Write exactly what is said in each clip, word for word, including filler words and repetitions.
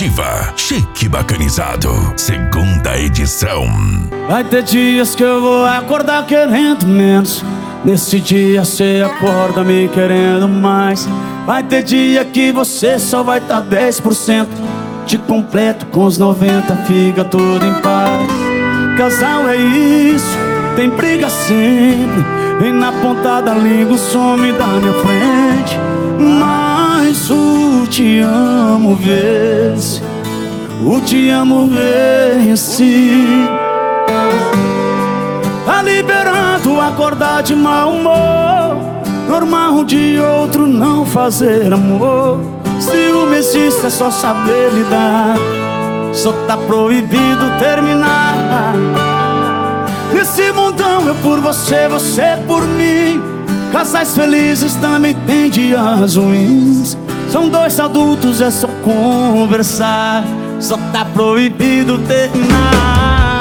Ativa, Chique Bacanizado, segunda edição. Vai ter dias que eu vou acordar querendo menos, nesse dia cê acorda me querendo mais. Vai ter dia que você só vai tá dez por cento, te completo com os noventa, fica tudo em paz. Casal é isso, tem briga sempre, vem na ponta da língua, some da minha frente. Mas o te amo vence, o te amo vence. Tá liberando acordar de mau humor, normal um de outro não fazer amor. Ciúme existe, é só saber lidar, só tá proibido terminar. Nesse mundão eu por você, você por mim. Casais felizes também tem dias ruins. São dois adultos, é só conversar, só tá proibido terminar.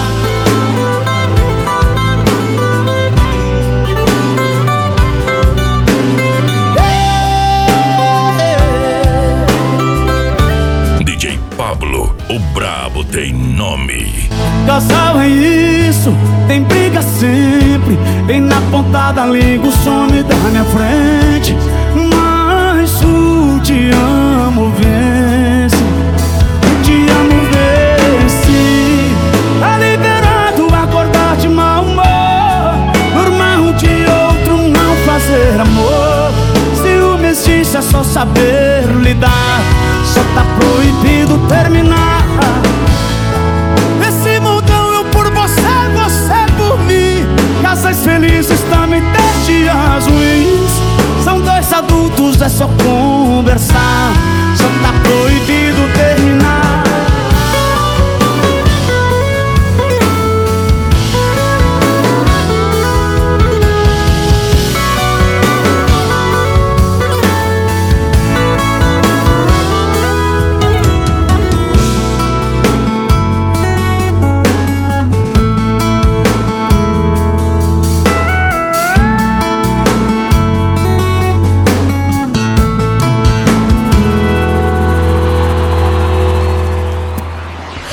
D J Pablo, o brabo tem nome. Casal é isso, tem briga sempre, vem na ponta da língua, some da minha frente. Mas o te amo vence, o te amo vence. Tá liberado acordar de mau humor, normal um de outro não fazer amor. Ciúme existe, é só saber lidar, só tá proibido terminar. Casais felizes também tem dias ruins. São dois adultos, é só conversar,